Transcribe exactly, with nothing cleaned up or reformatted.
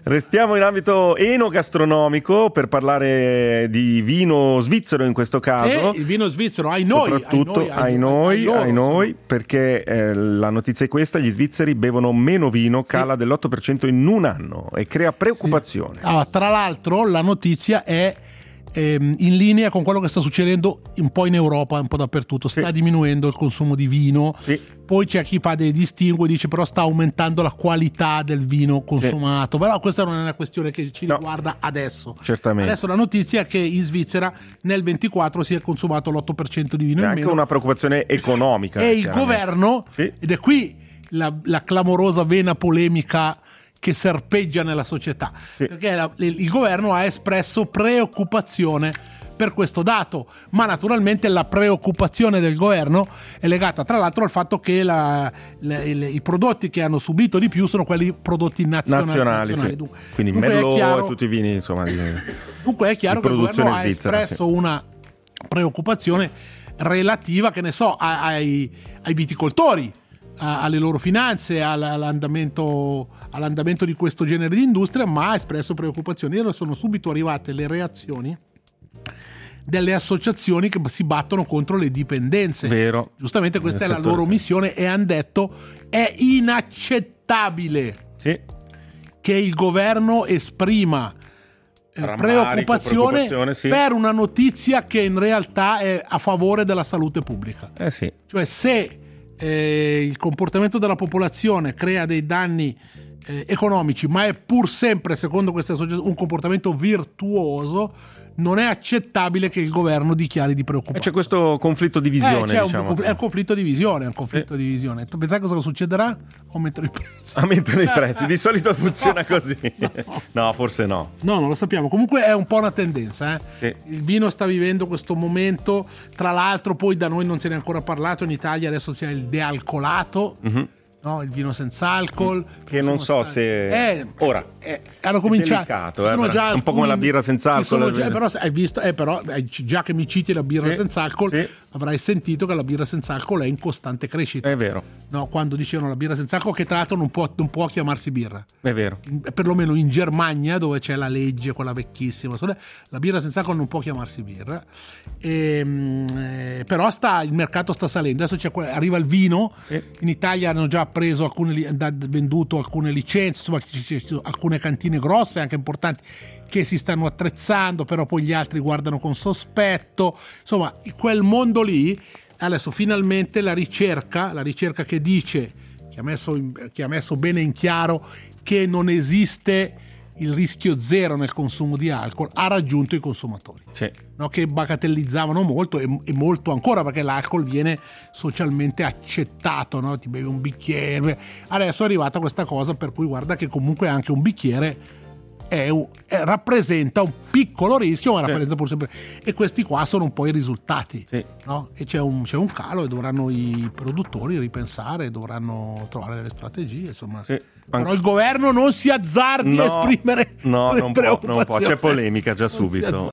Restiamo in ambito enogastronomico per parlare di vino svizzero in questo caso. E il vino svizzero, ai noi, soprattutto ai noi, ai noi, ai noi, ai noi perché eh, la notizia è questa: gli svizzeri bevono meno vino, cala sì. dell'otto per cento in un anno e crea preoccupazione. Sì. Allora, tra l'altro la notizia è ehm, in linea con quello che sta succedendo un po' in Europa, un po' dappertutto. Sta sì. diminuendo il consumo di vino. Sì. Poi c'è chi fa dei distinguo e dice però sta aumentando la qualità del vino consumato. Sì. Però questa non è una questione che ci no. riguarda adesso. Certamente. Adesso la notizia è che in Svizzera nel ventiquattro si è consumato l'otto per cento di vino è in anche meno. Una preoccupazione economica. E il governo, sì. ed è qui la, la clamorosa vena polemica che serpeggia nella società, sì. perché la, il governo ha espresso preoccupazione per questo dato, ma naturalmente la preoccupazione del governo è legata tra l'altro al fatto che la, la, il, i prodotti che hanno subito di più sono quelli prodotti nazionali, nazionali, nazionali. Sì. Dunque, quindi dunque Merlot chiaro, e tutti i vini insomma di, dunque è chiaro che il governo ha svizzera, espresso sì. una preoccupazione relativa, che ne so, ai, ai viticoltori, alle loro finanze, all'andamento, all'andamento di questo genere di industria, ma ha espresso preoccupazioni. E sono subito arrivate le reazioni delle associazioni che si battono contro le dipendenze. Vero. Giustamente questa Nel è la loro sì. missione, e hanno detto è inaccettabile sì. che il governo esprima preoccupazione, preoccupazione sì. per una notizia che in realtà è a favore della salute pubblica. Eh sì. Cioè se eh, il comportamento della popolazione crea dei danni eh, economici, ma è pur sempre, secondo queste associazioni, un comportamento virtuoso, non è accettabile che il governo dichiari di preoccupazione. E c'è questo conflitto di visione, eh, c'è diciamo. Un, è un conflitto di visione, è un conflitto eh. di visione. Pensate cosa succederà? Aumentano i prezzi. Aumentano i prezzi, di solito funziona così. No. no, forse no. No, non lo sappiamo. Comunque è un po' una tendenza. Eh? Sì. Il vino sta vivendo questo momento. Tra l'altro, poi da noi non se ne è ancora parlato. In Italia adesso si ha il dealcolato. Mm-hmm. No, il vino senza alcol, che non so stati... se eh, ora eh, hanno cominciato delicato, eh, sono già un po' come la birra senza alcol. Già, però hai visto, eh, però già che mi citi la birra sì, senza alcol, sì. avrai sentito che la birra senza alcol è in costante crescita. È vero. No, quando dicevano la birra senza alcol, che tra l'altro non può, non può chiamarsi birra. È vero. Perlomeno in Germania, dove c'è la legge, quella vecchissima, la birra senza alcol non può chiamarsi birra. E, eh, però sta, il mercato sta salendo. Adesso c'è, arriva il vino. Sì. In Italia hanno già preso alcune, venduto alcune licenze, insomma, alcune cantine grosse, anche importanti, che si stanno attrezzando, però poi gli altri guardano con sospetto. Insomma, quel mondo lì. Adesso finalmente la ricerca, la ricerca che dice, che ha messo, che ha messo bene in chiaro che non esiste il rischio zero nel consumo di alcol, ha raggiunto i consumatori, sì. no, che bagatellizzavano molto e, e molto ancora, perché l'alcol viene socialmente accettato, no? Ti bevi un bicchiere. Adesso è arrivata questa cosa per cui guarda che comunque anche un bicchiere È un, è, rappresenta un piccolo rischio, ma sì. rappresenta pur sempre, e questi qua sono un po' i risultati, sì. no? E c'è un, c'è un calo e dovranno i produttori ripensare, dovranno trovare delle strategie, insomma. Sì. Però il governo non si azzardi no, a esprimere no, non preoccupazioni. Può, non può. C'è polemica già subito.